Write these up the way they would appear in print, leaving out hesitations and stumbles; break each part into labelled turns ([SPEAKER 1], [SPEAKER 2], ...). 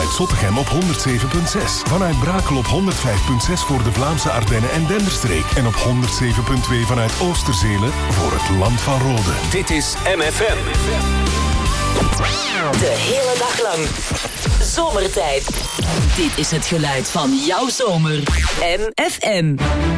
[SPEAKER 1] vanuit Zottegem op 107.6. Vanuit Brakel op 105.6 voor de Vlaamse Ardennen en Denderstreek. En op 107.2 vanuit Oosterzelen voor het Land van Rode.
[SPEAKER 2] Dit is MFM.
[SPEAKER 3] De hele dag lang. Zomertijd. Dit is het geluid van jouw zomer. MFM.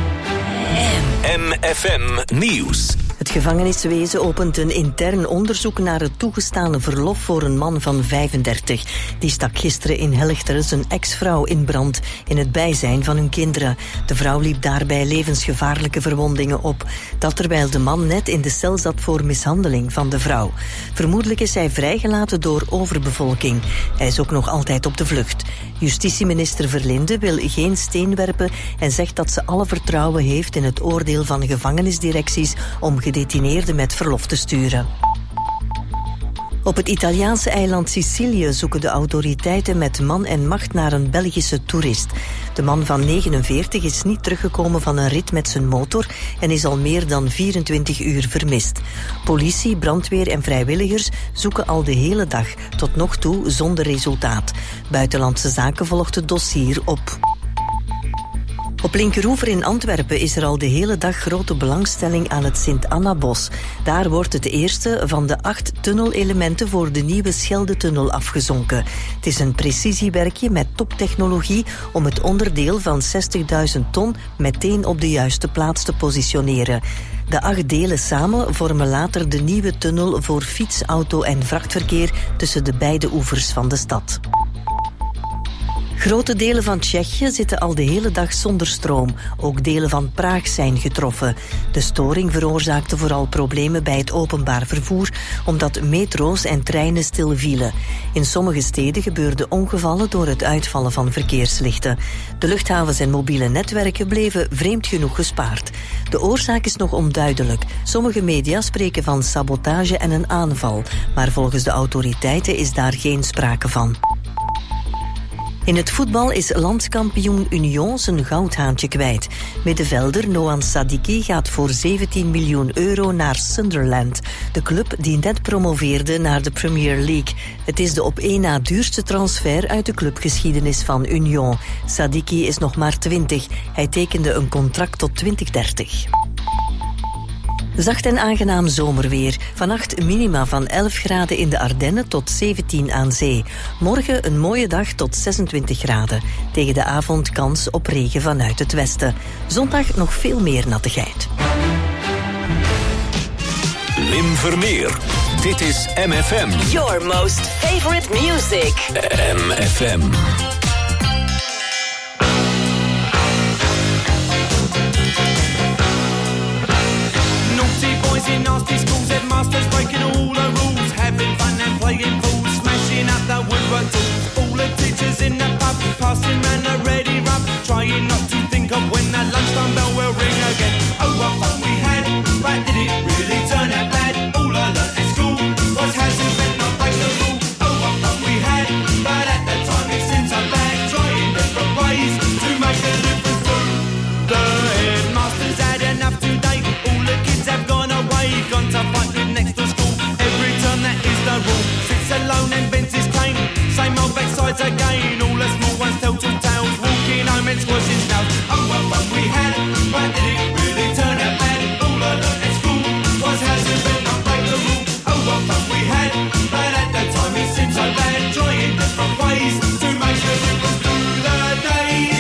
[SPEAKER 2] MFM Nieuws.
[SPEAKER 4] Het gevangeniswezen opent een intern onderzoek naar het toegestane verlof voor een man van 35. Die stak gisteren in Helchteren zijn ex-vrouw in brand in het bijzijn van hun kinderen. De vrouw liep daarbij levensgevaarlijke verwondingen op. Dat terwijl de man net in de cel zat voor mishandeling van de vrouw. Vermoedelijk is hij vrijgelaten door overbevolking. Hij is ook nog altijd op de vlucht. Justitieminister Verlinde wil geen steen werpen en zegt dat ze alle vertrouwen heeft in het oordeel van gevangenisdirecties om gedetineerden met verlof te sturen. Op het Italiaanse eiland Sicilië zoeken de autoriteiten met man en macht naar een Belgische toerist. De man van 49 is niet teruggekomen van een rit met zijn motor en is al meer dan 24 uur vermist. Politie, brandweer en vrijwilligers zoeken al de hele dag, tot nog toe zonder resultaat. Buitenlandse Zaken volgt het dossier op. Op Linkeroever in Antwerpen is er al de hele dag grote belangstelling aan het Sint-Anna-bos. Daar wordt het eerste van de 8 tunnelelementen voor de nieuwe Scheldetunnel afgezonken. Het is een precisiewerkje met toptechnologie om het onderdeel van 60.000 ton meteen op de juiste plaats te positioneren. De 8 delen samen vormen later de nieuwe tunnel voor fiets, auto en vrachtverkeer tussen de beide oevers van de stad. Grote delen van Tsjechië zitten al de hele dag zonder stroom. Ook delen van Praag zijn getroffen. De storing veroorzaakte vooral problemen bij het openbaar vervoer, omdat metro's en treinen stilvielen. In sommige steden gebeurden ongevallen door het uitvallen van verkeerslichten. De luchthavens en mobiele netwerken bleven vreemd genoeg gespaard. De oorzaak is nog onduidelijk. Sommige media spreken van sabotage en een aanval, maar volgens de autoriteiten is daar geen sprake van. In het voetbal is landskampioen Union zijn goudhaantje kwijt. Middenvelder Noan Sadiki gaat voor 17 miljoen euro naar Sunderland, de club die net promoveerde naar de Premier League. Het is de op één na duurste transfer uit de clubgeschiedenis van Union. Sadiki is nog maar 20. Hij tekende een contract tot 2030. Zacht en aangenaam zomerweer. Vannacht minima van 11 graden in de Ardennen tot 17 aan zee. Morgen een mooie dag tot 26 graden. Tegen de avond kans op regen vanuit het westen. Zondag nog veel meer nattigheid.
[SPEAKER 2] Wim Vermeer. Dit is MFM.
[SPEAKER 3] Your most favorite music.
[SPEAKER 2] MFM.
[SPEAKER 5] In nasty schools, headmasters breaking all the rules, having fun and playing fools, smashing up the woodwork tools. All the teachers in the pub, passing round the ready rub, trying not to think of when the lunchtime bell will ring again. Oh, what fun we had, but did it really turn out bad? All I learned at school was how to bend, not break the rule. Oh, what fun we had, but at the time it seemed so bad, trying different ways to make a difference too. The headmasters had enough today, all the kids have gone to fight with next to school. Every turn that is the rule. Sits alone and bends his cane. Same old backsides again. All the small ones tell two tales. Walking home and squashing snails. Oh, what fun we had, but did it really turn out bad? All I learned at school was how to bend, not break the rule. Oh, what fun we had, but at the time it seemed so bad. Trying different ways to make a difference through the days.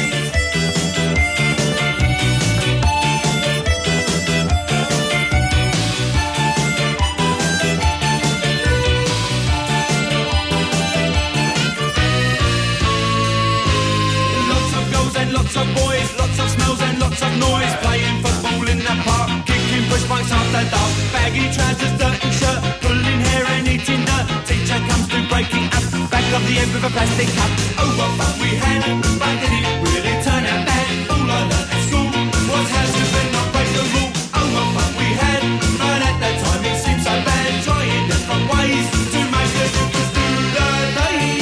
[SPEAKER 5] Lots of boys, lots of smells and lots of noise. Playing football in the park, kicking push bikes after dark. Baggy trousers, dirty shirt, pulling hair and eating dirt. Teacher comes through breaking up, back of the end with a plastic cup. Oh, what fun we had, but did it really turn out bad? All I learned at school was how to bend, not break the rule. Oh, what fun we had, but at that time it seemed so bad. Trying different ways to make a difference through the days.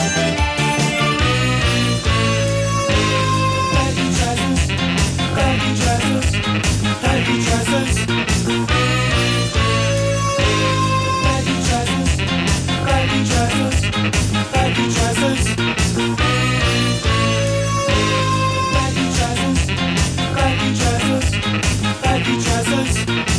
[SPEAKER 5] Baggy baggy trousers. Baggy trousers, baggy trousers, baggy trousers. Baggy trousers, baggy trousers, baggy trousers.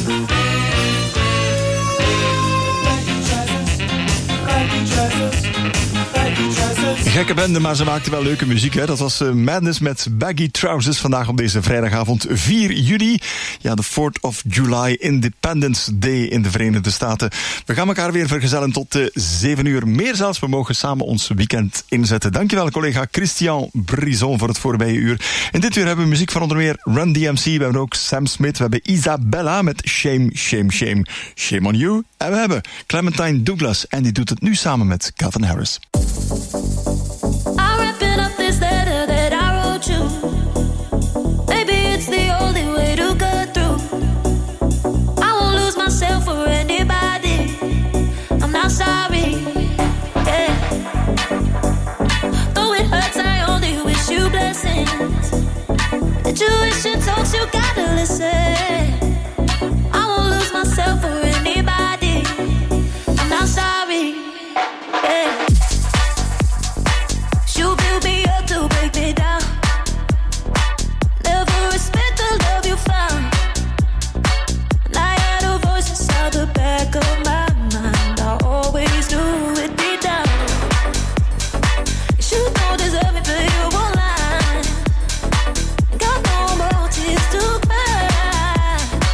[SPEAKER 6] Gekke bende, maar ze maakten wel leuke muziek. Hè? Dat was Madness met Baggy Trousers. Vandaag op deze vrijdagavond 4 juli. Ja, de 4th of July Independence Day in de Verenigde Staten. We gaan elkaar weer vergezellen tot 7 uur. Meer zelfs, we mogen samen ons weekend inzetten. Dankjewel collega Christian Brison voor het voorbije uur. In dit uur hebben we muziek van onder meer Run DMC. We hebben ook Sam Smith. We hebben Isabella met Shame, Shame, Shame. Shame on You. En we hebben Clementine Douglas. En die doet het nu samen met Calvin Harris.
[SPEAKER 7] I'm wrapping up this letter that I wrote you. Maybe it's the only way to go through. I won't lose myself for anybody. I'm not sorry, yeah. Though it hurts, I only wish you blessings. Intuition talks, you gotta listen. I won't lose myself for anybody. I'm not sorry, yeah. You build me up to break me down. Never respect the love you found. And I had a voice inside the back of my mind. I always knew it deep down. You don't deserve me, but you won't lie. Got no more tears to cry.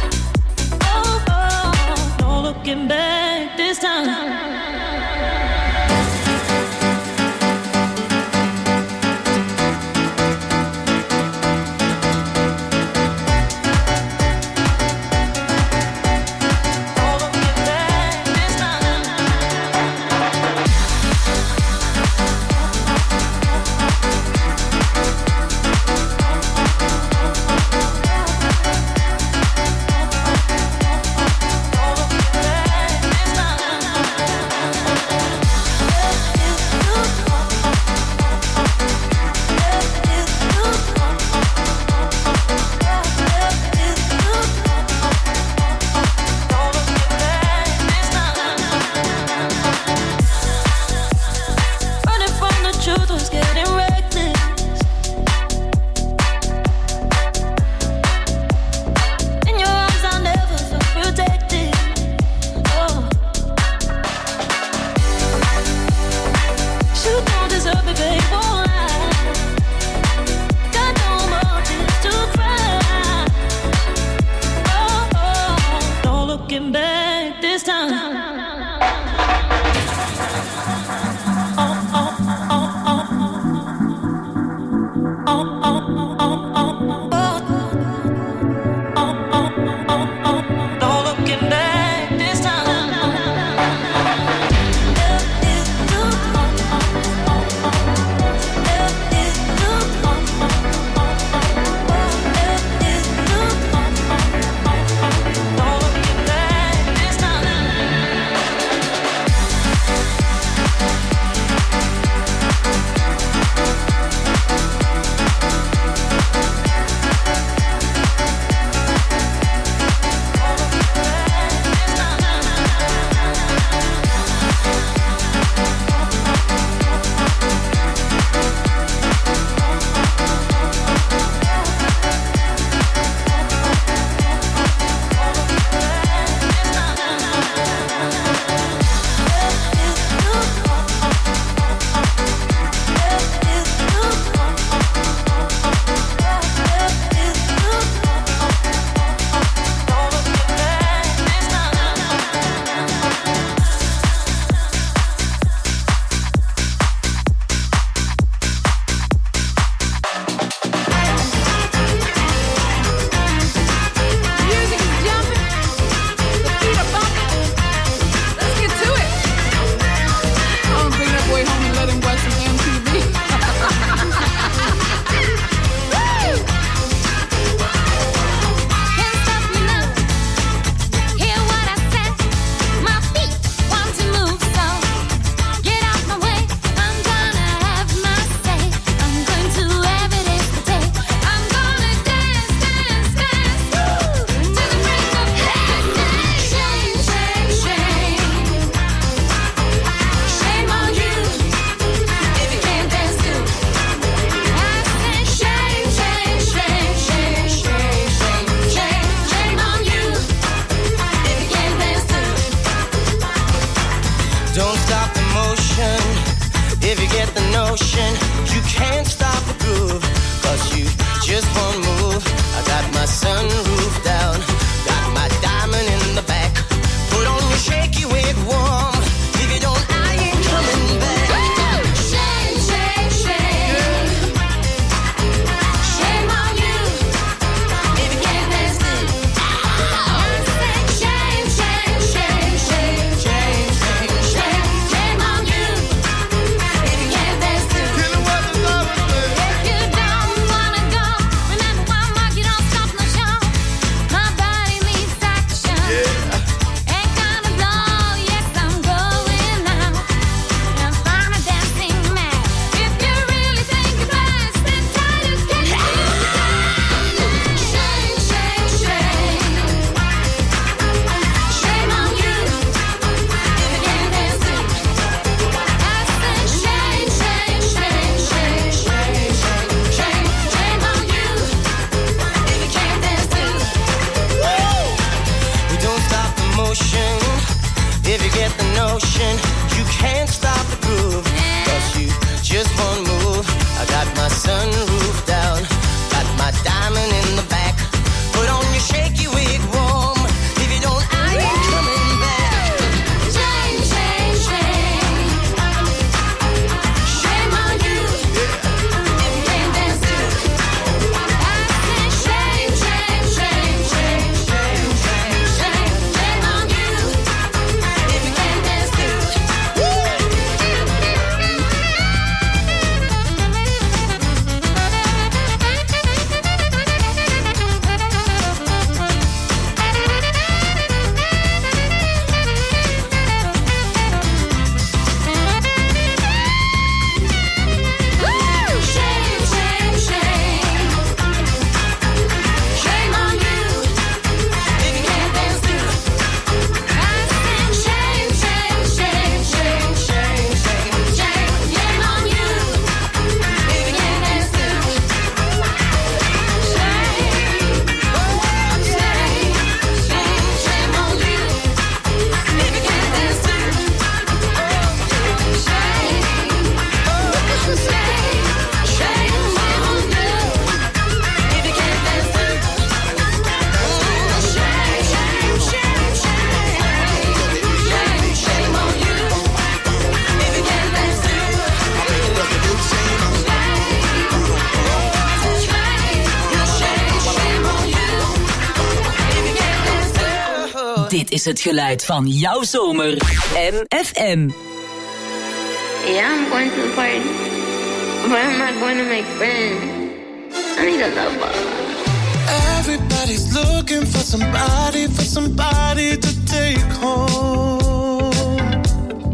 [SPEAKER 3] Dit is het geluid van jouw zomer. MFM.
[SPEAKER 8] Yeah, I'm going to the party, but I'm not going to make friends. I need a lover.
[SPEAKER 5] Everybody's looking for somebody to take home.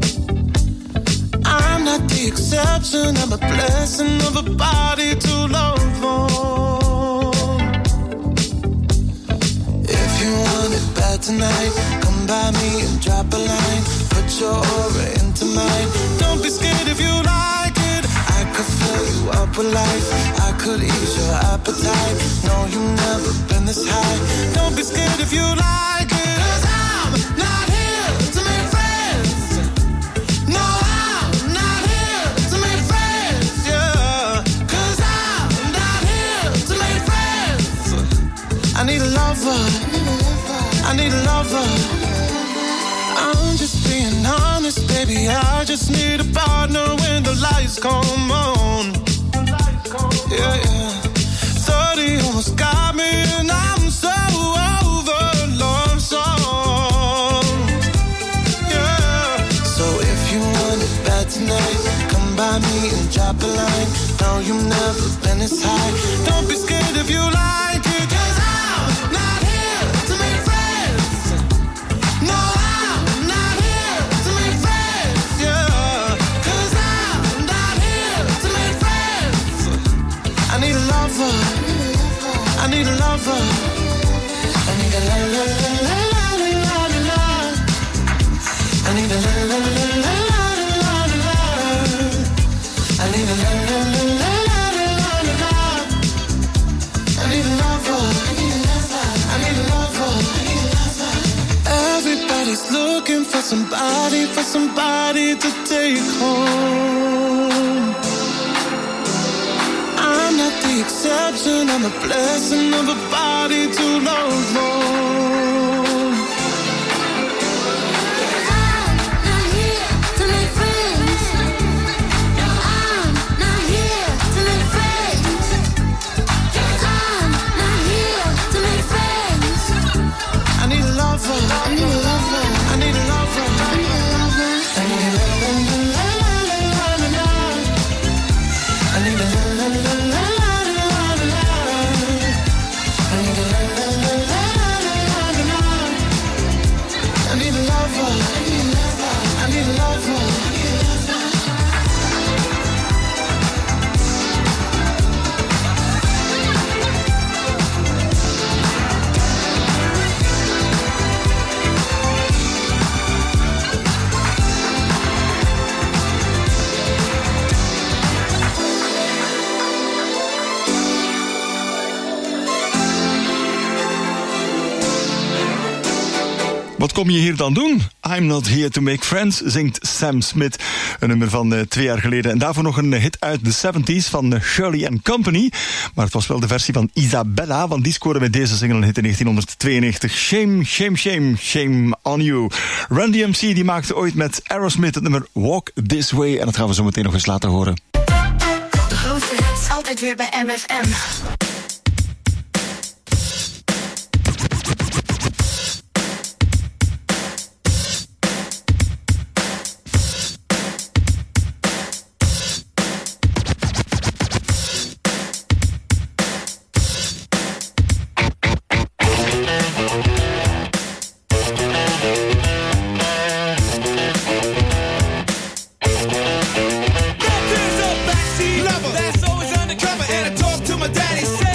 [SPEAKER 5] I'm not the exception, I'm a blessing of a body to love on. If you want it bad tonight, come by me and drop a line. Put your aura into mine. Don't be scared if you like it. I could fill you up with life. I could ease your appetite. No, you've never been this high. Don't be scared if you like it. 'Cause I'm not here to make friends. No, I'm not here to make friends, yeah. 'Cause I'm not here to make friends. I need a lover. I need a lover. I'm just being honest, baby. I just need a partner when the lights come on. Yeah, yeah. 30 almost got me, and I'm so over love songs. Yeah. So if you want it bad tonight, come by me and drop a line. No, you've never been this high. Don't be scared if you like it. 'Cause I'm not here to make friends. No, I'm not here to make friends, yeah. 'Cause I'm not here to make friends. I need a lover. I need a lover. I need a la la la la la la la la. I need a la la la la la la la la. I need a la la la la la la la la. I need a lover. I need a lover. Everybody's looking for somebody to take home. I'm not the exception, I'm a blessing of a body to love on.
[SPEAKER 8] I'm not here to make friends. No, I'm not here to make friends. I'm not here to make friends.
[SPEAKER 5] I need a lover.
[SPEAKER 8] I need a lover.
[SPEAKER 5] I need a lover.
[SPEAKER 8] I need a lover.
[SPEAKER 5] I need a la la la la la la la. I need a la la la la la la la. I need a la la la la la la la. I need a lover. I need a lover.
[SPEAKER 6] Wat kom je hier dan doen? I'm not here to make friends, zingt Sam Smith. Een nummer van 2 jaar geleden. En daarvoor nog een hit uit de 70s van Shirley & Company. Maar het was wel de versie van Isabella, want die scoorde met deze single een hit in 1992. Shame, shame, shame, shame on you. Run DMC die maakte ooit met Aerosmith het nummer Walk This Way. En dat gaan we zo meteen nog eens laten horen.
[SPEAKER 9] De grootste hits altijd weer bij MFM.
[SPEAKER 5] That's always undercover, and I talk to my daddy.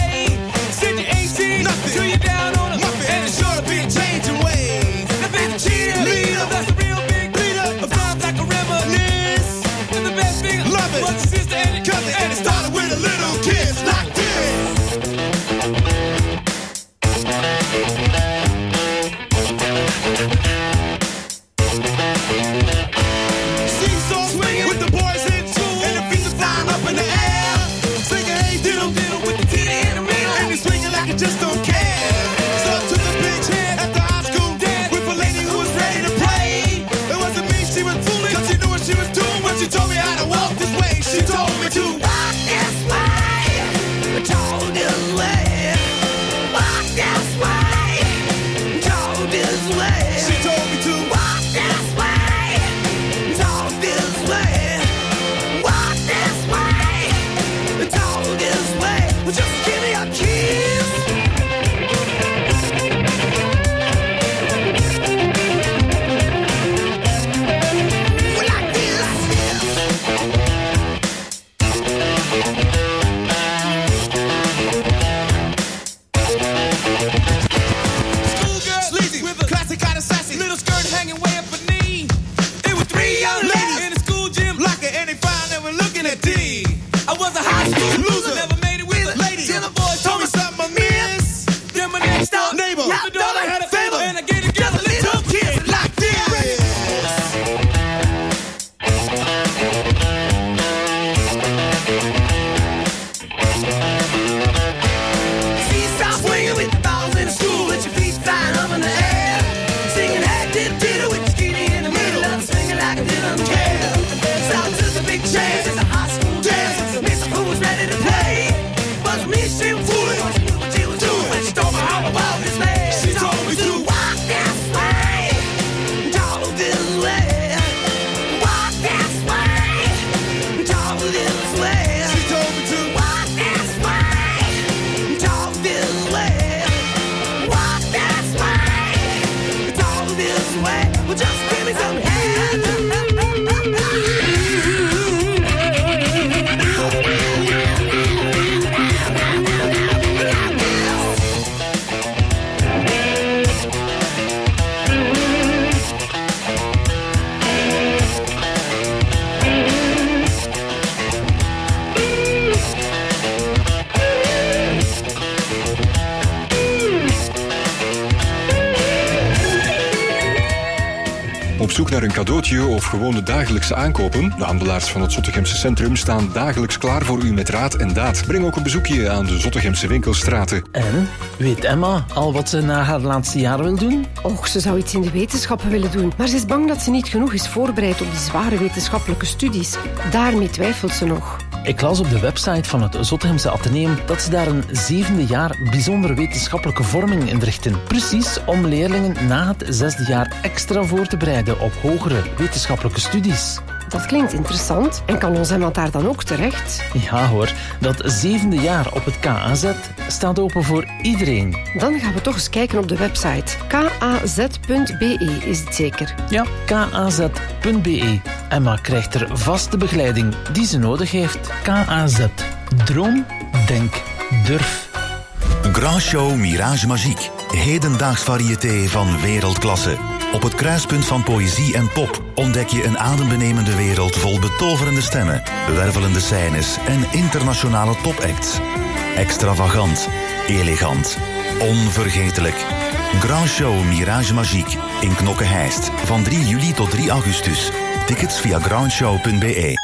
[SPEAKER 10] Op zoek naar een cadeautje of gewoon de dagelijkse aankopen? De handelaars van het Zottegemse Centrum staan dagelijks klaar voor u met raad en daad. Breng ook een bezoekje aan de Zottegemse winkelstraten.
[SPEAKER 11] En, weet Emma al wat ze na haar laatste jaar wil doen?
[SPEAKER 12] Och, ze zou iets in de wetenschappen willen doen. Maar ze is bang dat ze niet genoeg is voorbereid op die zware wetenschappelijke studies. Daarmee twijfelt ze nog.
[SPEAKER 11] Ik las op de website van het Zottegemse Atheneum dat ze daar een 7e jaar bijzondere wetenschappelijke vorming inrichten. Precies om leerlingen na het 6e jaar extra voor te bereiden op hogere wetenschappelijke studies.
[SPEAKER 12] Dat klinkt interessant. En kan ons Emma daar dan ook terecht?
[SPEAKER 11] Ja hoor, dat 7e jaar op het KAZ staat open voor iedereen.
[SPEAKER 12] Dan gaan we toch eens kijken op de website. kaz.be is het zeker?
[SPEAKER 11] Ja, kaz.be. Emma krijgt er vaste begeleiding die ze nodig heeft. KAZ. Droom, denk, durf.
[SPEAKER 13] Grand Show Mirage Magique. Hedendaags variété van wereldklasse. Op het kruispunt van poëzie en pop ontdek je een adembenemende wereld vol betoverende stemmen, wervelende scènes en internationale topacts. Extravagant, elegant, onvergetelijk. Grand Show Mirage Magique in Knokke-Heist van 3 juli tot 3 augustus. Tickets via grandshow.be.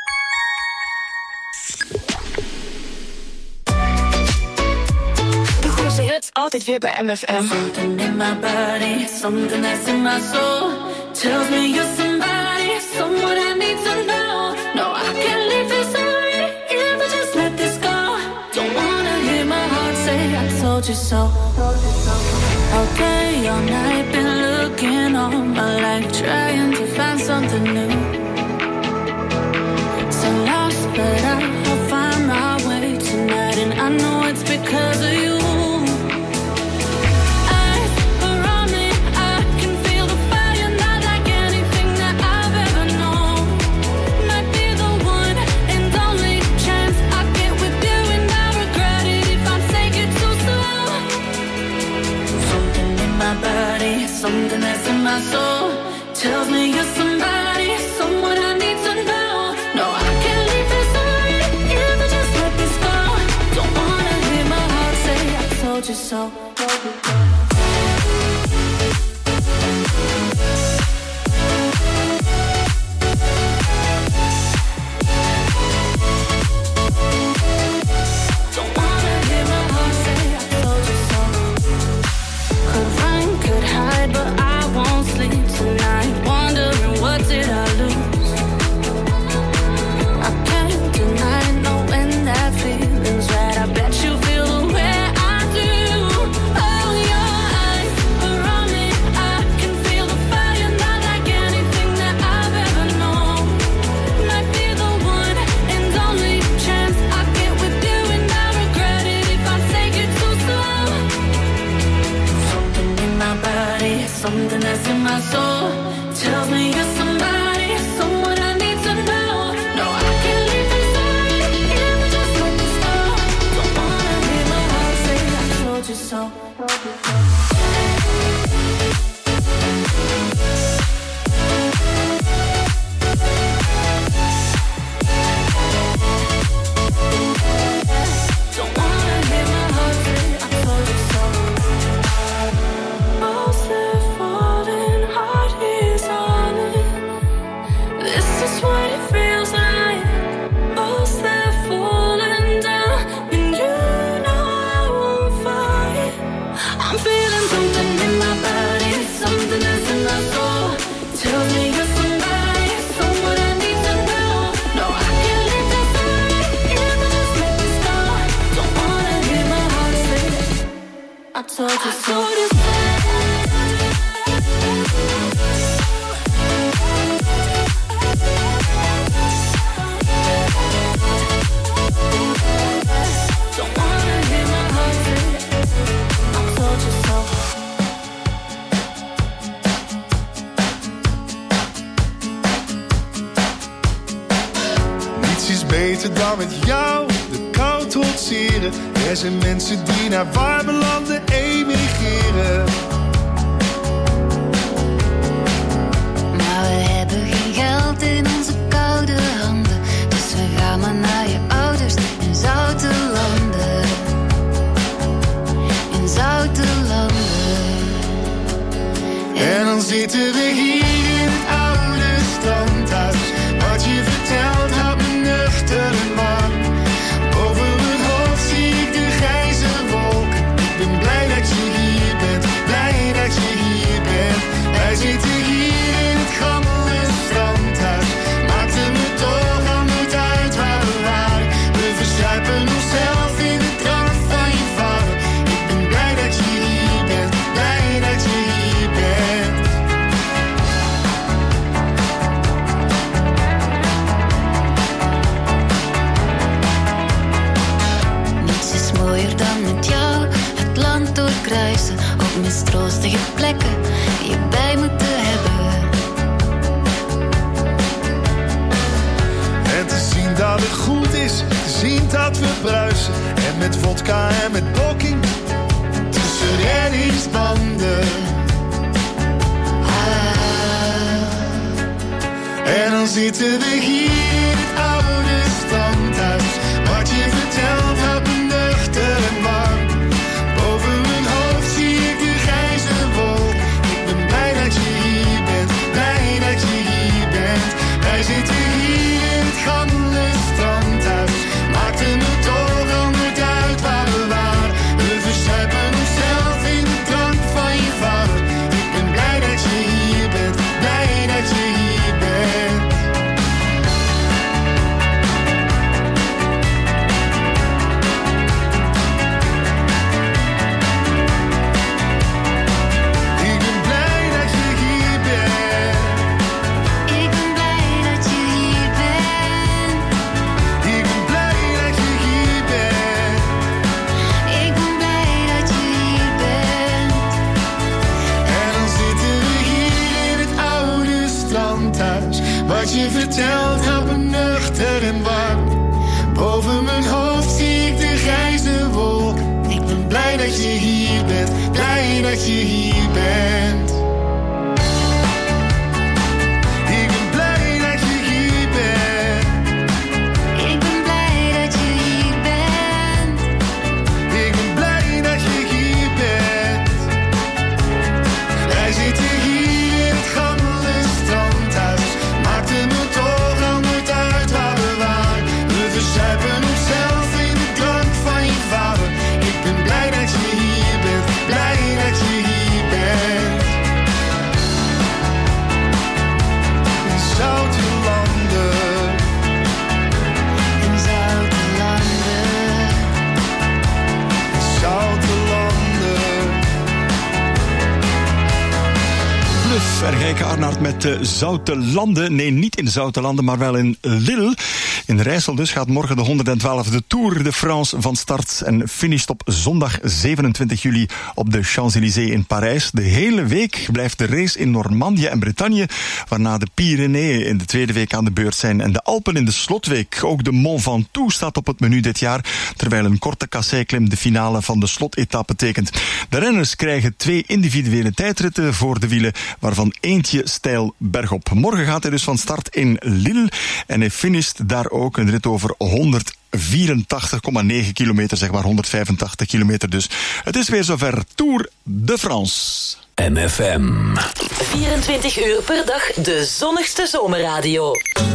[SPEAKER 9] Altijd weer bij MFM.
[SPEAKER 7] Something in my body, something that's in my soul tells me you're somebody, someone I need to know. No, I can't leave this already if I just let this go. Don't wanna hear my heart say I told you so. All day, all night, been looking all my life, trying to find something new. So lost, but I'll find my way tonight, and I know it's because of you. Something that's in my soul tells me you're somebody, someone I need to know. No, I can't leave this already if I just let this go. Don't wanna hear my heart say I told you so. Something that's in my soul tells me you're somebody, someone I need to know. No, I can't leave this already if I just let this go. Don't wanna hear my heart say I told you so.
[SPEAKER 14] Dan met jou de kou trotseren. Er zijn mensen die naar warme landen emigreren.
[SPEAKER 8] Maar we hebben geen geld in onze koude handen. Dus we gaan maar naar je ouders in zoute landen. In zoute landen.
[SPEAKER 14] En dan zitten we hier in
[SPEAKER 8] kruisen op mistroostige plekken je bij moeten hebben.
[SPEAKER 14] En te zien dat het goed is, te zien dat we bruisen. En met vodka en met blokking tussen reddingsbanden. En dan zitten we hier in het oude standhuis. Wat je vertelt houdt me nuchter en warm. Boven mijn hoofd zie ik de grijze wolk. Ik ben blij dat je hier bent, blij dat je hier bent. Wij zitten hier in het gammele strandhuis. Maakte me toch al nooit uit waar we waren. We verzuipen onszelf in de drank van je vader. Ik ben blij dat je hier bent, blij dat je hier bent. Wat je vertelt houdt me nuchter en warm. Boven mijn hoofd zie ik de grijze wolk. Ik ben blij dat je hier bent, blij dat je hier bent. Ik ben blij dat je hier bent. Ik ben blij dat je hier bent. Ik ben blij dat je hier bent. Wij zitten hier in het gammele strandhuis. Maakte me toch al nooit uit waar we waren. We verzuipen onszelf in de drank van je vader. Ik ben blij dat je hier bent, blij dat je hier bent. In zoute landen. In zoute landen. In zoute landen.
[SPEAKER 6] Bluff, Rijke Arnaert met de Zoute Landen. Nee, niet in de Zoute Landen, maar wel in Lille. In Rijssel dus gaat morgen de 112e Tour de France van start en finisht op zondag 27 juli op de Champs-Élysées in Parijs. De hele week blijft de race in Normandië en Bretagne, waarna de Pyreneeën in de tweede week aan de beurt zijn en de Alpen in de slotweek. Ook de Mont Ventoux staat op het menu dit jaar, terwijl een korte kasseiklim de finale van de slotetappe tekent. De renners krijgen 2 individuele tijdritten voor de wielen, waarvan eentje steil bergop. Morgen gaat hij dus van start in Lille en hij finisht daar ook een rit over 184,9 kilometer, zeg maar 185 kilometer dus. Het is weer zover Tour de France.
[SPEAKER 2] MFM.
[SPEAKER 3] 24 uur per dag de zonnigste zomerradio.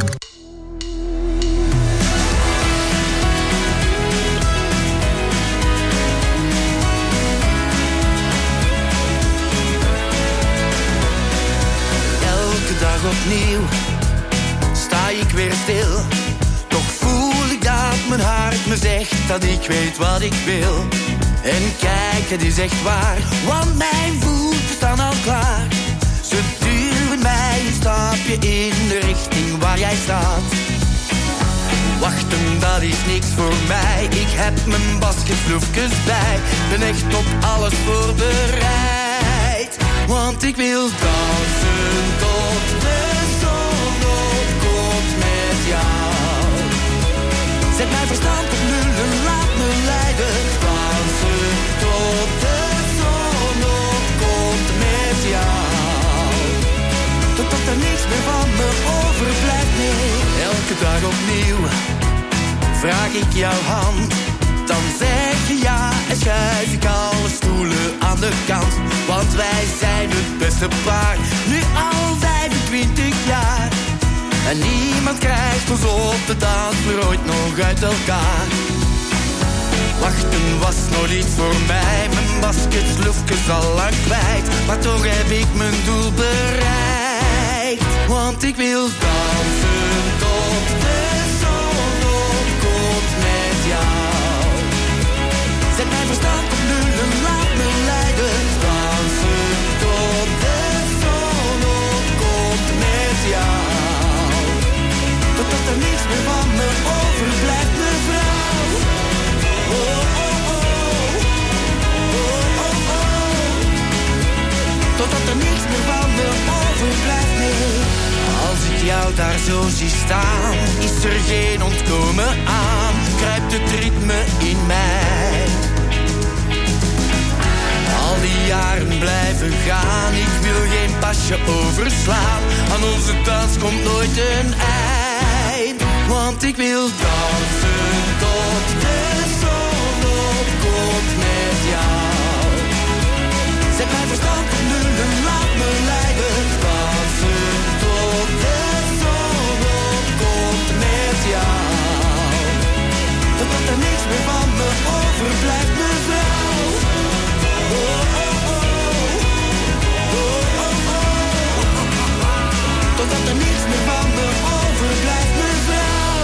[SPEAKER 5] Elke dag opnieuw sta ik weer stil. Toch voel ik dat mijn hart me zegt dat ik weet wat ik wil. En kijk, het is echt waar, want mijn voeten staan al klaar. Ze duwen mij een stapje in de richting waar jij staat. Wachten, dat is niks voor mij. Ik heb mijn basketbloefjes bij. Ben echt op alles voorbereid. Want ik wil dansen tot de zon opkomt met jou. Zet mijn verstand op nul en laat me leiden. Dansen tot de zon opkomt met jou. Totdat er niets meer van me overblijft, nee. Elke dag opnieuw vraag ik jouw hand. Dan zeg je ja en schuif ik alle stoelen aan de kant. Want wij zijn het beste paar, nu al 25 jaar. En niemand krijgt ons op de dansvloer ooit nog uit elkaar. Wachten was nog niet voor mij, mijn basketsloefjes al lang kwijt. Maar toch heb ik mijn doel bereikt. Want ik wil dansen tot de zon opkomt met jou. Zet mijn verstand op nul en laat me leiden. Dansen tot de zon opkomt met jou. Totdat er niets meer van me overblijft, mevrouw. Oh, oh, oh. Oh, oh, oh. niks meer van me overblijft, nee. Als ik jou daar zo zie staan, is er geen ontkomen aan. Kruipt het ritme in mij. Al die jaren blijven gaan, ik wil geen pasje overslaan. Aan onze dans komt nooit een eind, want ik wil dansen tot de zon opkomt met jou. Zet mijn verstand op nul en laat me leiden. Dansen tot de zon opkomt met jou. Totdat er niks meer van me overblijft, mevrouw. Totdat er niks meer van me overblijft, mevrouw.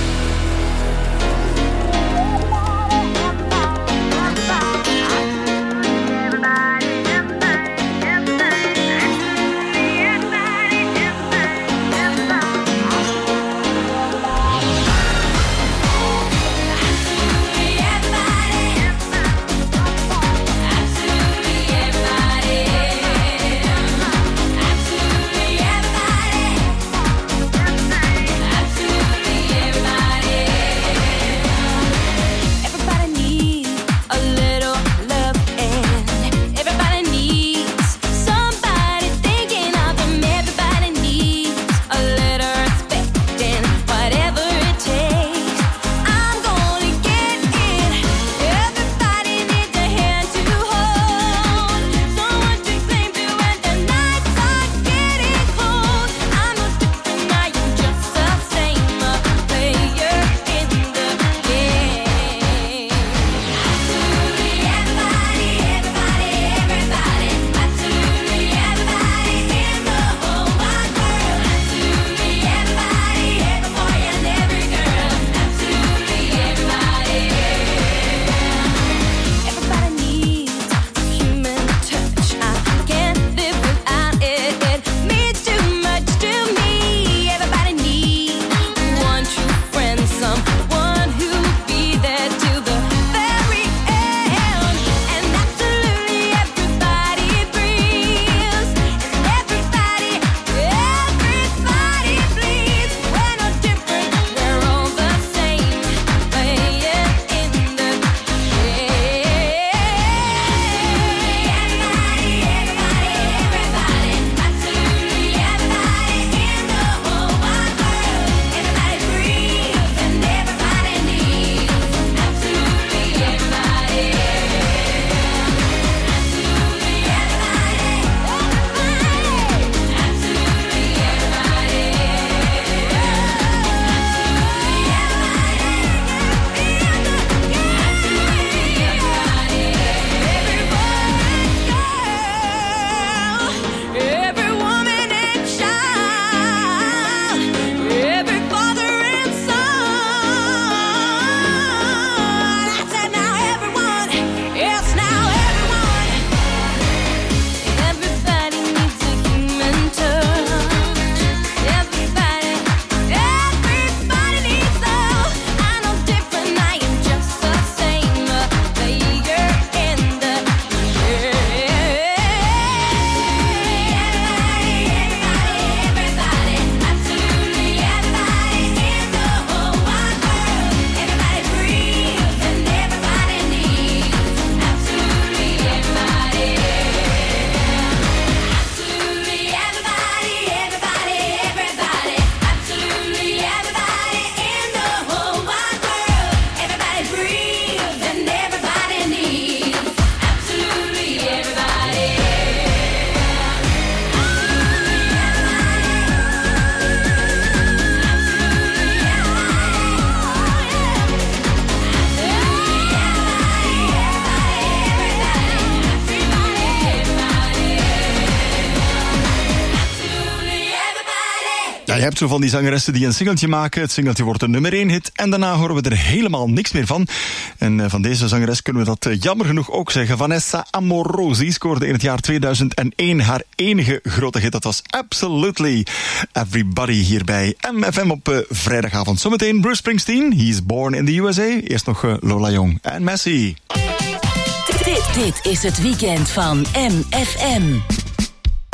[SPEAKER 6] Ja, je hebt zo van die zangeressen die een singeltje maken. Het singeltje wordt een nummer 1 hit. En daarna horen we er helemaal niks meer van. En van deze zangeres kunnen we dat jammer genoeg ook zeggen. Vanessa Amorosi scoorde in het jaar 2001 haar enige grote hit. Dat was Absolutely Everybody hier bij MFM op vrijdagavond. Zometeen Bruce Springsteen. He's born in the USA. Eerst nog Lola Young en Messi.
[SPEAKER 3] Dit is het weekend van MFM.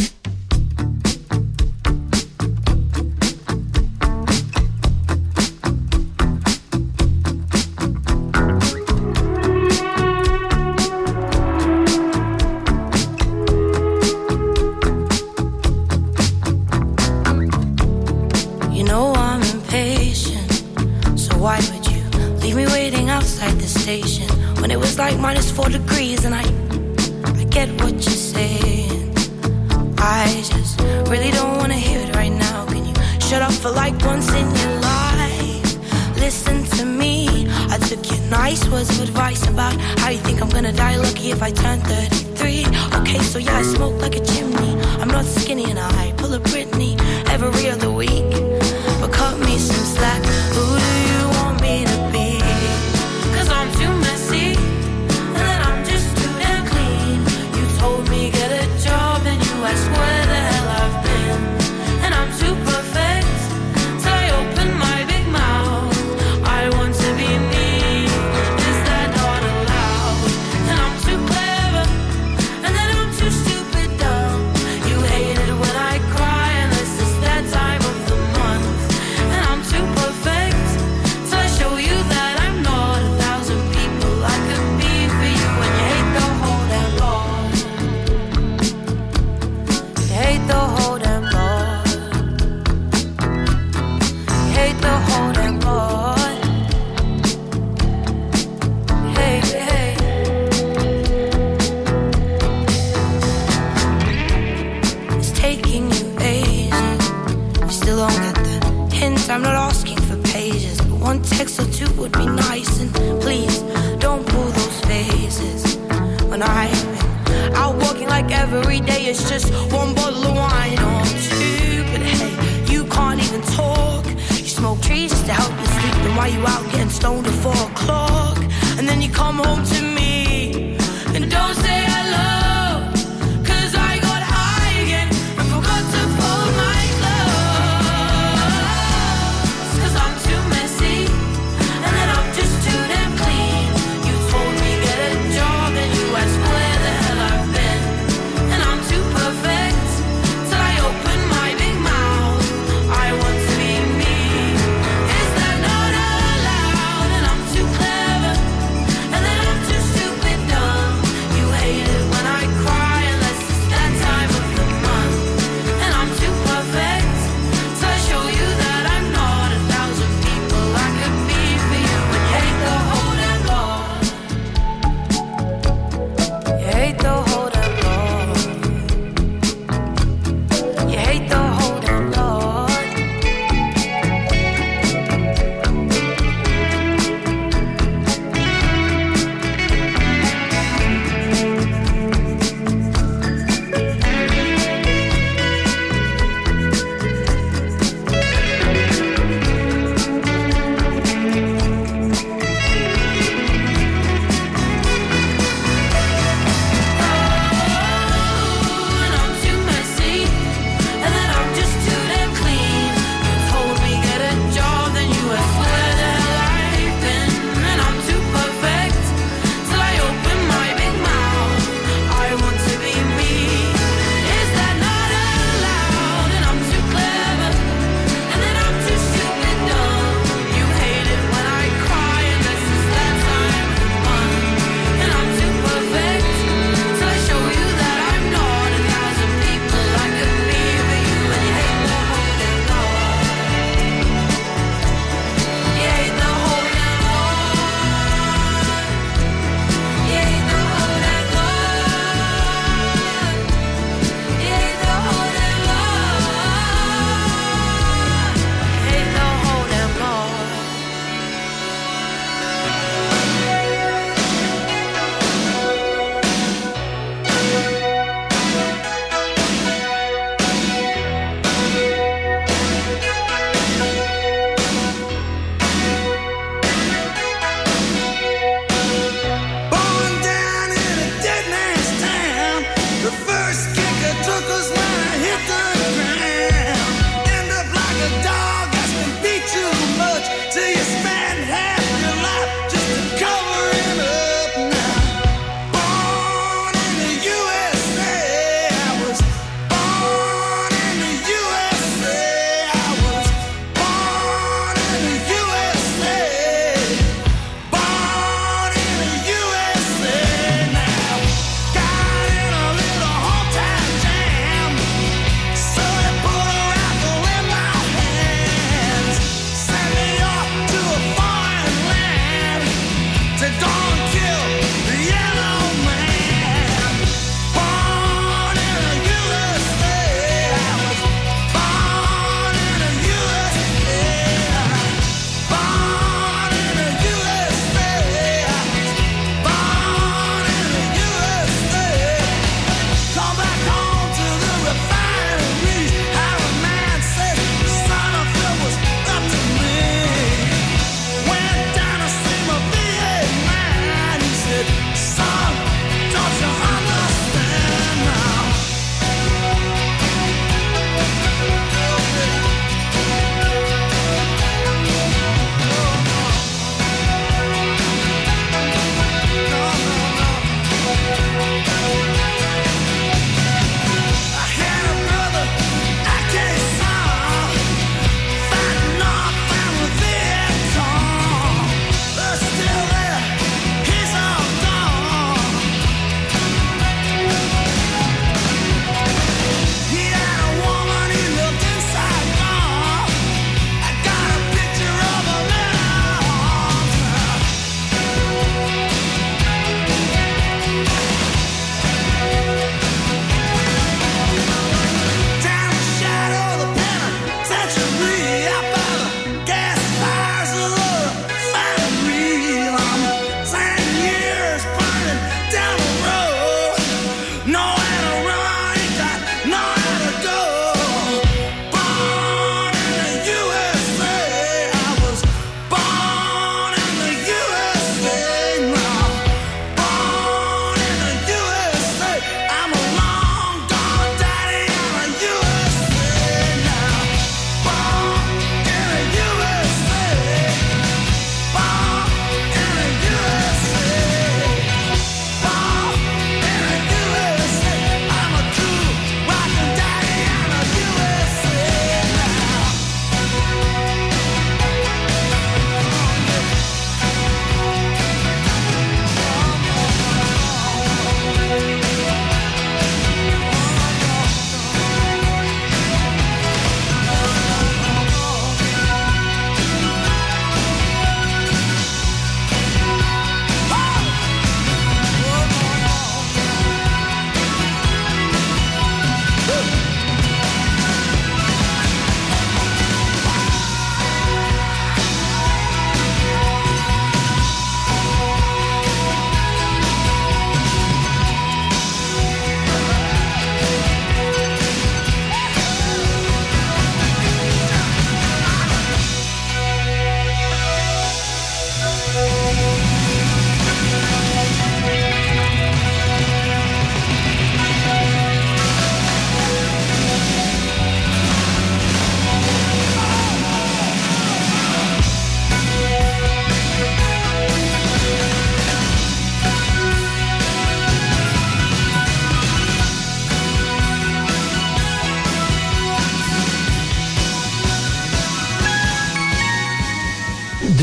[SPEAKER 15] 4 degrees, and I get what you're saying. I just really don't wanna hear it right now. Can you shut up for like once in your life? Listen to me. I took your nice words of advice about how you think I'm gonna die lucky if I turn 33. Okay, so yeah, I smoke like a chimney. I'm not skinny and I pull a Britney every other week. But cut me some slack. Who do you want me to be? 'Cause I'm too messy, and then I'm just too damn clean. You told me get a job and you asked where the hell I've been. And I'm too perfect till I open my big mouth. I want to be me, is that not allowed? And I'm too clever, and then I'm too stupid dumb. You hate it when I cry unless it's that time of the month. And I'm too perfect till I show you that I'm not 1,000 people I could be for you. And you hate the whole damn lot. You hate the whole damn lot. You hate the whole damn lot. Hey, hey. It's taking you ages. You still don't get the hint. I'm not asking for pages, but one text or two would be nice. And please don't pull those faces when I've been out walking like every day. It's just one bottle of wine or two. But hey, you can't even talk. You smoke trees just to help you sleep. Then why you out getting stoned at 4 o'clock? And then you come home to me and don't say hello. 'Cause I got high again and forgot to fold my clothes. 'Cause I'm too messy, and then I'm just too damn clean. You told me get a job and you asked where the hell I've been. And I'm too perfect till I open my big mouth. I want to be me, is that not allowed? And I'm too clever, and then I'm too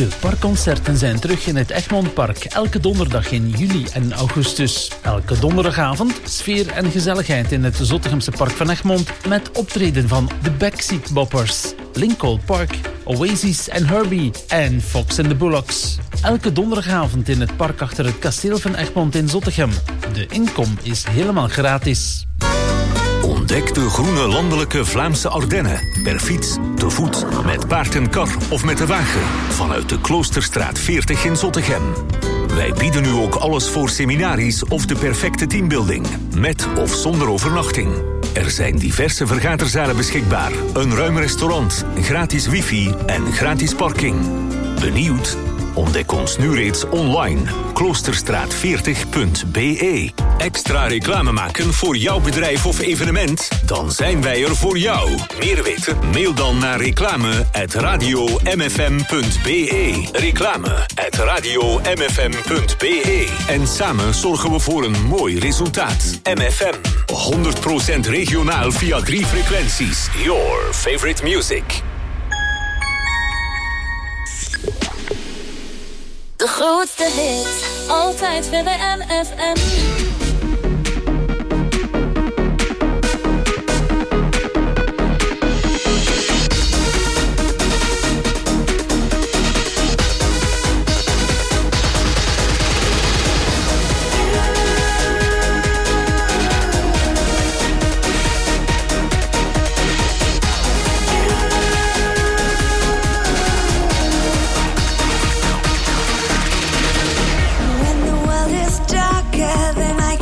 [SPEAKER 11] De parkconcerten zijn terug in het Egmondpark, elke donderdag in juli en augustus. Elke donderdagavond sfeer en gezelligheid in het Zottegemse Park van Egmond met optreden van de Backseat Boppers, Lincoln Park, Oasis en Herbie en Fox and the Bullocks. Elke donderdagavond in het park achter het kasteel van Egmond in Zottegem. De inkom is helemaal gratis.
[SPEAKER 2] Ontdek de groene landelijke Vlaamse Ardennen. Per fiets, te voet, met paard en kar of met de wagen. Vanuit de Kloosterstraat 40 in Zottegem. Wij bieden nu ook alles voor seminaries of de perfecte teambuilding. Met of zonder overnachting. Er zijn diverse vergaderzalen beschikbaar. Een ruim restaurant, gratis wifi en gratis parking. Benieuwd? Ontdek ons nu reeds online. Kloosterstraat40.be. Extra reclame maken voor jouw bedrijf of evenement? Dan zijn wij er voor jou. Meer weten? Mail dan naar reclame@radiomfm.be. Reclame@radiomfm.be. En samen zorgen we voor een mooi resultaat. MFM. 100% regionaal via 3 frequenties. Your favorite music.
[SPEAKER 7] De grootste hit, altijd bij de MFM.
[SPEAKER 8] When the world is darker than I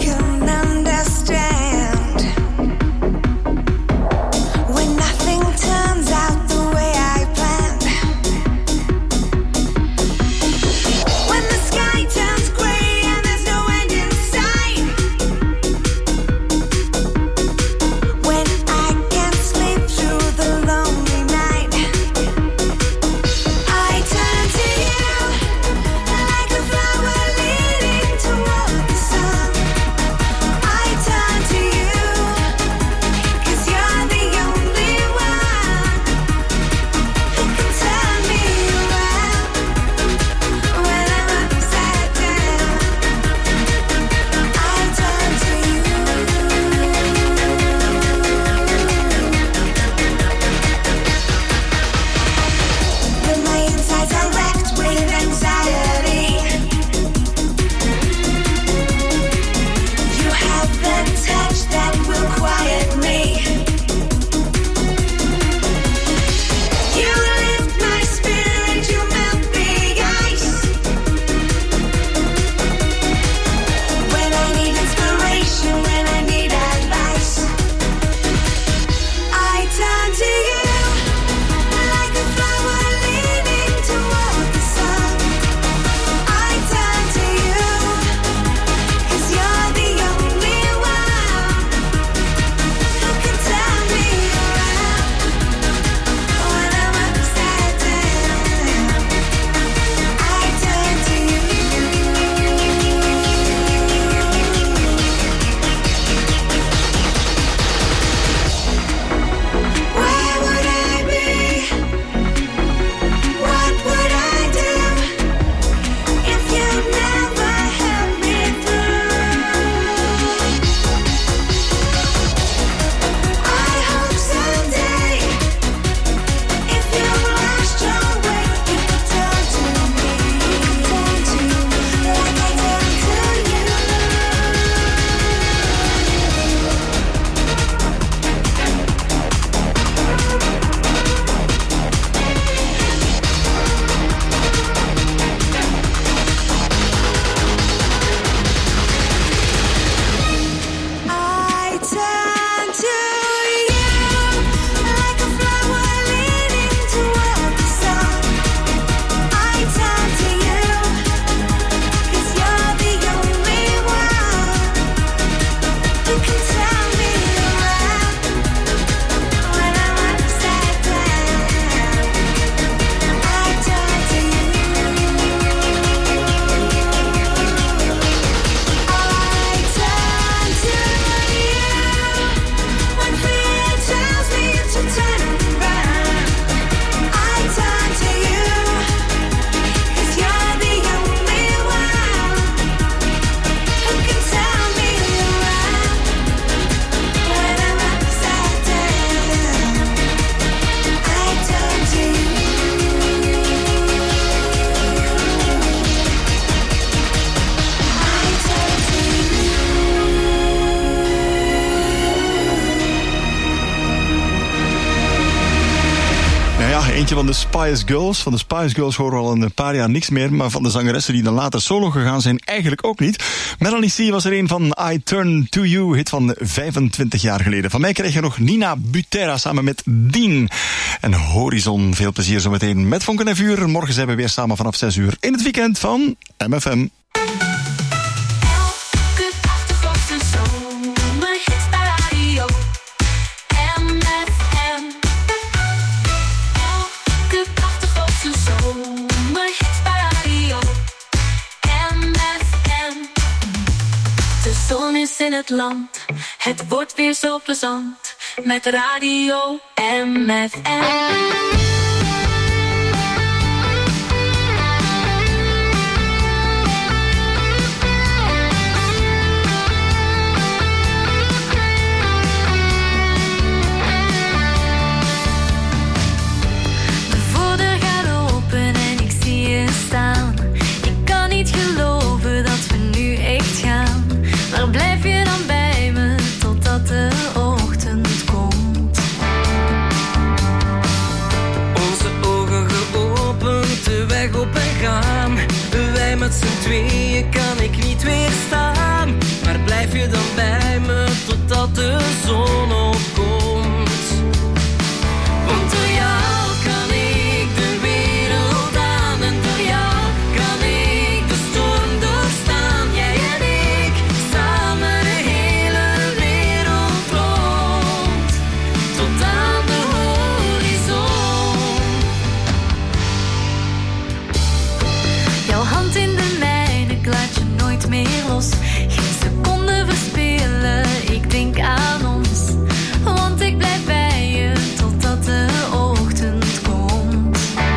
[SPEAKER 6] eentje van de Spice Girls. Van de Spice Girls horen we al een paar jaar niks meer, maar van de zangeressen die dan later solo gegaan zijn eigenlijk ook niet. Melanie C. was er een van I Turn To You, hit van 25 jaar geleden. Van mij krijg je nog Nina Butera samen met Dean. En Horizon, veel plezier zometeen met Vonken en Vuur. Morgen zijn we weer samen vanaf 6 uur in het weekend van MFM.
[SPEAKER 7] De zon is in het land, het wordt weer zo plezant met Radio MFM.
[SPEAKER 16] De voordeur gaat open en ik zie je staan. Ik kan niet geloven dat we nu echt gaan. Maar blijf je dan bij me totdat de ochtend komt?
[SPEAKER 5] Onze ogen geopend, de weg op en gaan. Wij met z'n tweeën kan ik niet weerstaan. Maar blijf je dan bij me totdat de zon opkomt? Want door jou kan ik de wereld aan. En door jou kan ik de storm doorstaan. Jij en ik, samen de hele wereld rond. Tot aan de horizon.
[SPEAKER 16] Jouw hand in de mijne, ik laat je nooit meer los. Geen seconde verspillen, ik denk aan ons. Want ik blijf bij je totdat de ochtend komt.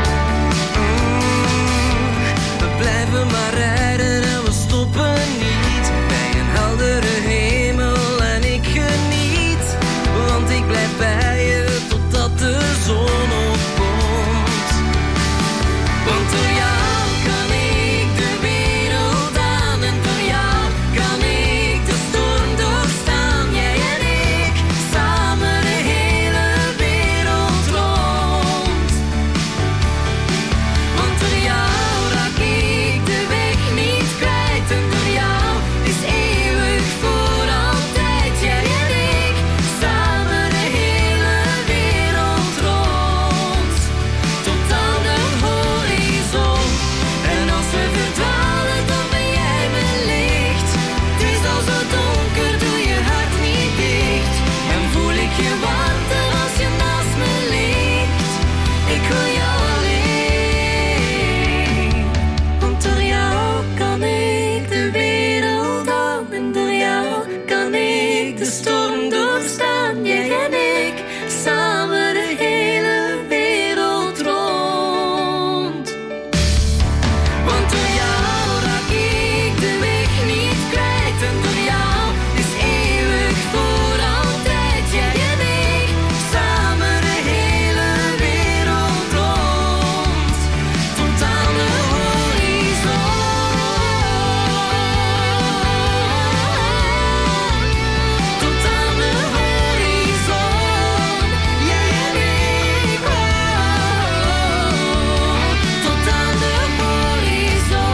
[SPEAKER 5] We blijven maar rijden en we stoppen niet. Bij een heldere hemel en ik geniet. Want ik blijf bij je totdat de zon opkomt. Want door jou kan ik de wereld aan. En door jou kan ik de storm doorstaan. Jij en ik, samen de hele wereld rond. Want door jou raak ik de weg niet kwijt. En door jou is eeuwig voor altijd. Jij en ik, samen de hele wereld rond. Tot aan de horizon. En als we verdwalen, dan ben jij mijn licht. Het is al zo donker, doe je hart niet dicht. En voel ik je warmte als je naast me ligt. Ik wil jou alleen. Want door jou kan ik de wereld aan. En door jou kan ik de storm doorstaan. Jij en ik, samen de hele wereld rond. Want door jou raak ik de weg niet kwijt. En door jou is eeuwig voor altijd. Jij en ik, samen de hele wereld rond. Tot aan de horizon. Tot aan de horizon. Jij en ik, oh. Tot aan de horizon.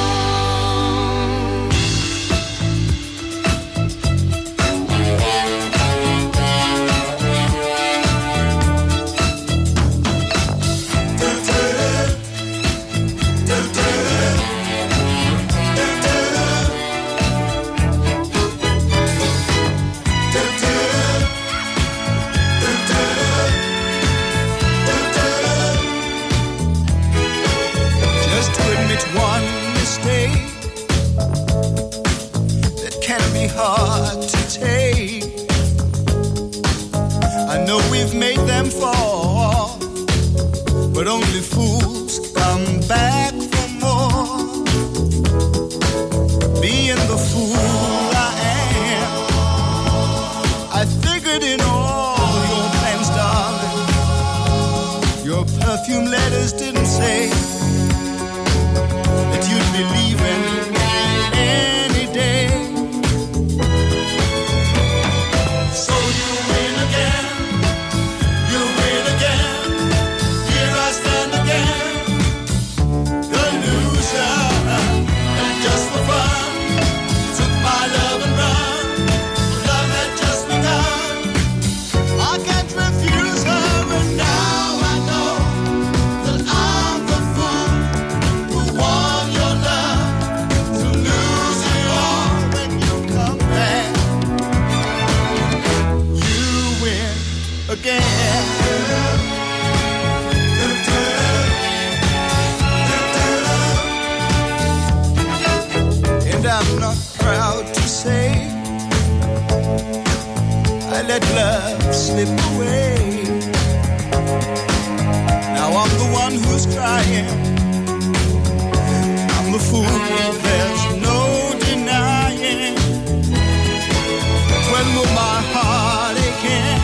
[SPEAKER 14] Just to admit one mistake that can be hard to take. I know we've made them fall, but only fools come back for more. Being the fool I am, I figured in all your plans, darling. Your perfume letters didn't say that you'd be leaving any day. So you win again, you win again. Here
[SPEAKER 17] let love slip away. Now I'm the one who's crying. I'm the fool, there's no denying. When will my heart again?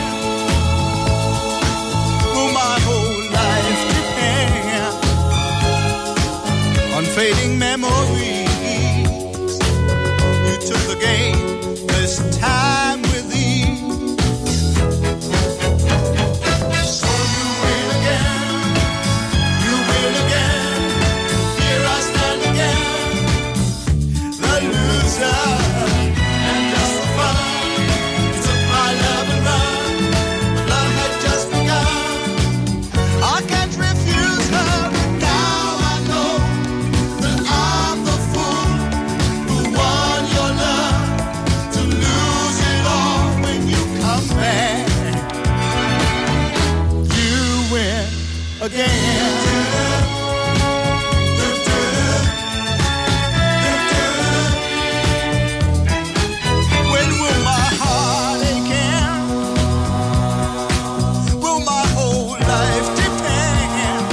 [SPEAKER 17] Will my whole life depend on fading memories? You took the game this time with ease. So you win again, you win again. Here I stand again, the loser. And just for fun, you took my love and run. But love had just begun. I can't refuse her, but now I know that I'm the fool who won your love, to lose it all when you come back. You win again. When will my heart again? Will my whole life depend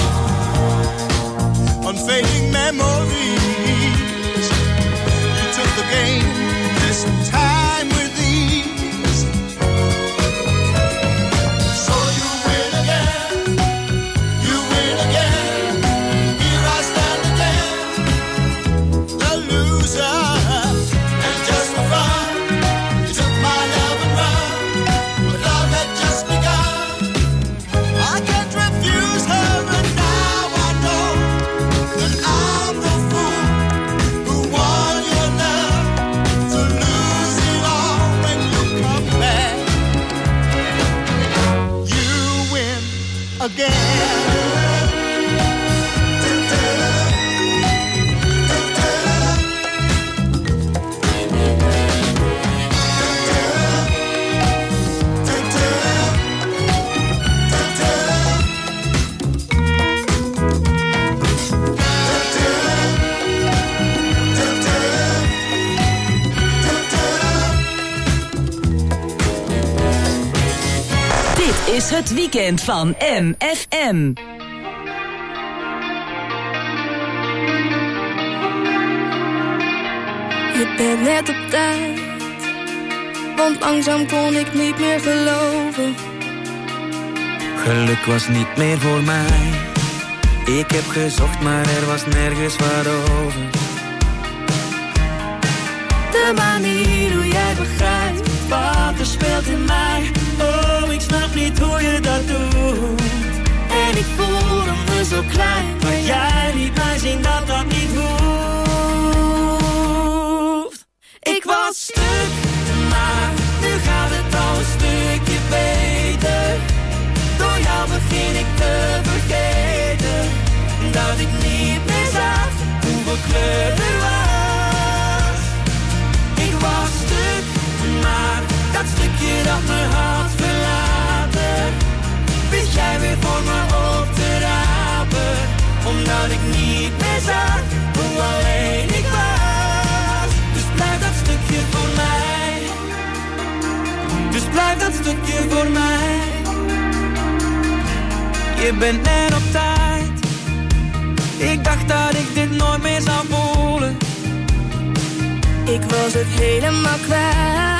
[SPEAKER 17] on fading memories? You took the game this time with ease. So you win again, you win again. Here I stand again, the loser. And just for fun, you took my love and run. But love had just begun. I can't refuse her, and now I know that I'm the fool who won your love, to lose it all when you come back. You win again.
[SPEAKER 3] Dit is het weekend van MFM.
[SPEAKER 18] Je bent net op tijd, want langzaam kon ik niet meer geloven.
[SPEAKER 19] Geluk was niet meer voor mij. Ik heb gezocht, maar er was nergens wat over.
[SPEAKER 18] De manier hoe jij begrijpt wat er speelt in mij.
[SPEAKER 19] Oh, ik snap niet hoe je dat doet.
[SPEAKER 18] En ik voelde me zo klein,
[SPEAKER 19] Maar jij liet mij zien dat dat niet hoeft.
[SPEAKER 18] ik was stuk, maar nu gaat het al een stukje beter. Door jou begin ik te vergeten dat ik niet meer zag hoeveel kleur er was. Ik was stuk, maar dat stukje dat me had verlaten, wist jij weer voor me op te rapen. Omdat ik niet meer zag hoe alleen ik was. Dus blijf dat stukje voor mij. Dus blijf dat stukje voor mij.
[SPEAKER 19] Je bent net op tijd. Ik dacht dat ik dit nooit meer zou voelen.
[SPEAKER 18] Ik was het helemaal kwijt.